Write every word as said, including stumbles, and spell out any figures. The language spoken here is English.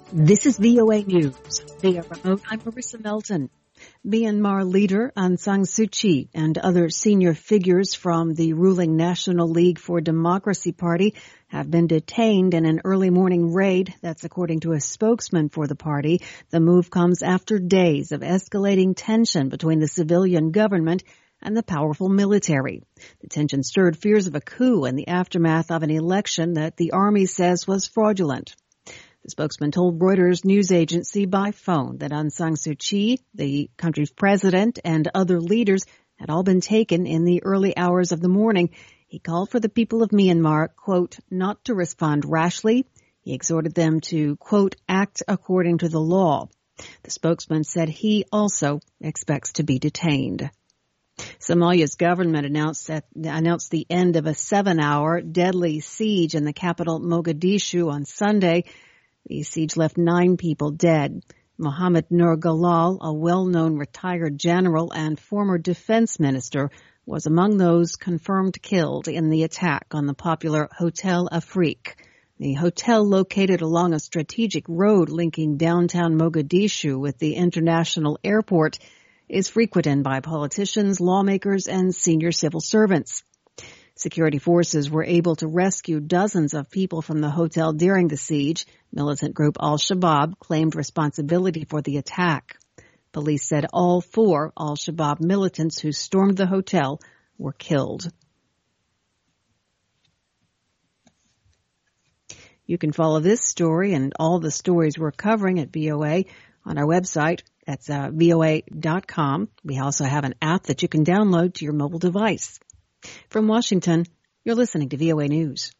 This is V O A News. Via remote, I'm Marissa Melton. Myanmar leader Aung San Suu Kyi and other senior figures from the ruling National League for Democracy Party have been detained in an early morning raid. That's according to a spokesman for the party. The move comes after days of escalating tension between the civilian government and the powerful military. The tension stirred fears of a coup in the aftermath of an election that the army says was fraudulent. The spokesman told Reuters news agency by phone that Aung San Suu Kyi, the country's president, and other leaders had all been taken in the early hours of the morning. He called for the people of Myanmar, quote, not to respond rashly. He exhorted them to, quote, act according to the law. The spokesman said he also expects to be detained. Somalia's government announced that, announced the end of a seven-hour deadly siege in the capital Mogadishu on Sunday. The siege left nine people dead. Mohammed Nur Galal, a well-known retired general and former defense minister, was among those confirmed killed in the attack on the popular Hotel Afrique. The hotel, located along a strategic road linking downtown Mogadishu with the international airport, is frequented by politicians, lawmakers, and senior civil servants. Security forces were able to rescue dozens of people from the hotel during the siege. Militant group Al-Shabaab claimed responsibility for the attack. Police said all four Al-Shabaab militants who stormed the hotel were killed. You can follow this story and all the stories we're covering at V O A on our website. That's uh, V O A dot com. We also have an app that you can download to your mobile device. From Washington, you're listening to V O A News.